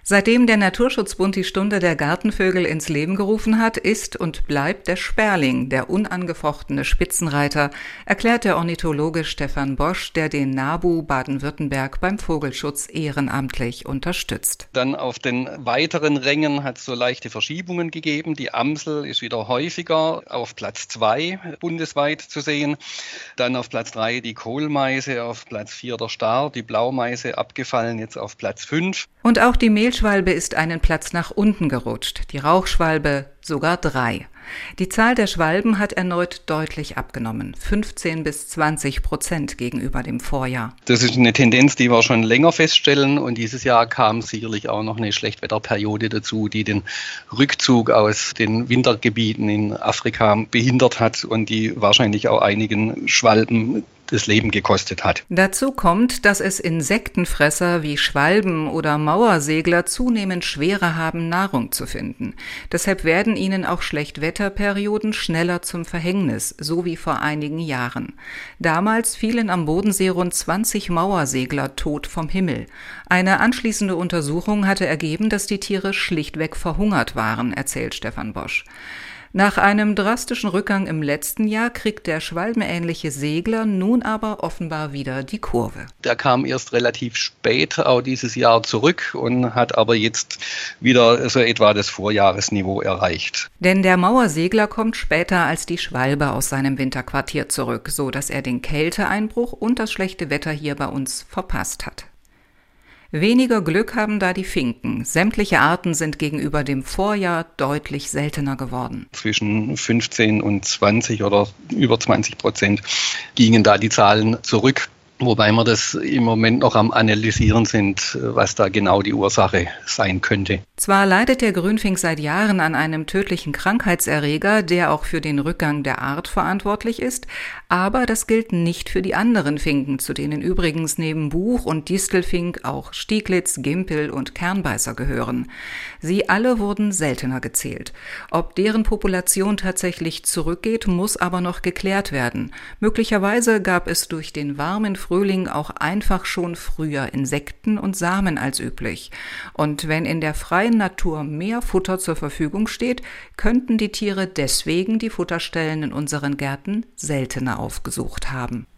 Seitdem der Naturschutzbund die Stunde der Gartenvögel ins Leben gerufen hat, ist und bleibt der Sperling der unangefochtene Spitzenreiter, erklärt der Ornithologe Stefan Bosch, der den NABU Baden-Württemberg beim Vogelschutz ehrenamtlich unterstützt. Dann auf den weiteren Rängen hat es so leichte Verschiebungen gegeben. Die Amsel ist wieder häufiger auf Platz 2 bundesweit zu sehen. Dann auf Platz 3 die Kohlmeise, auf Platz 4 der Star, die Blaumeise abgefallen, jetzt auf Platz 5. Und auch die Mehlschwalbe ist einen Platz nach unten gerutscht, die Rauchschwalbe sogar 3. Die Zahl der Schwalben hat erneut deutlich abgenommen, 15-20% gegenüber dem Vorjahr. Das ist eine Tendenz, die wir schon länger feststellen, und dieses Jahr kam sicherlich auch noch eine Schlechtwetterperiode dazu, die den Rückzug aus den Wintergebieten in Afrika behindert hat und die wahrscheinlich auch einigen Schwalben das Leben gekostet hat. Dazu kommt, dass es Insektenfresser wie Schwalben oder Mauersegler zunehmend schwerer haben, Nahrung zu finden. Deshalb werden ihnen auch Schlechtwetterperioden schneller zum Verhängnis, so wie vor einigen Jahren. Damals fielen am Bodensee rund 20 Mauersegler tot vom Himmel. Eine anschließende Untersuchung hatte ergeben, dass die Tiere schlichtweg verhungert waren, erzählt Stefan Bosch. Nach einem drastischen Rückgang im letzten Jahr kriegt der schwalbenähnliche Segler nun aber offenbar wieder die Kurve. Der kam erst relativ spät auch dieses Jahr zurück und hat aber jetzt wieder so etwa das Vorjahresniveau erreicht. Denn der Mauersegler kommt später als die Schwalbe aus seinem Winterquartier zurück, so dass er den Kälteeinbruch und das schlechte Wetter hier bei uns verpasst hat. Weniger Glück haben da die Finken. Sämtliche Arten sind gegenüber dem Vorjahr deutlich seltener geworden. Zwischen 15 und 20 oder über 20% gingen da die Zahlen zurück. Wobei wir das im Moment noch am Analysieren sind, was da genau die Ursache sein könnte. Zwar leidet der Grünfink seit Jahren an einem tödlichen Krankheitserreger, der auch für den Rückgang der Art verantwortlich ist, aber das gilt nicht für die anderen Finken, zu denen übrigens neben Buch- und Distelfink auch Stieglitz, Gimpel und Kernbeißer gehören. Sie alle wurden seltener gezählt. Ob deren Population tatsächlich zurückgeht, muss aber noch geklärt werden. Möglicherweise gab es durch den warmen Frühling auch einfach schon früher Insekten und Samen als üblich. Und wenn in der freien Natur mehr Futter zur Verfügung steht, könnten die Tiere deswegen die Futterstellen in unseren Gärten seltener aufgesucht haben.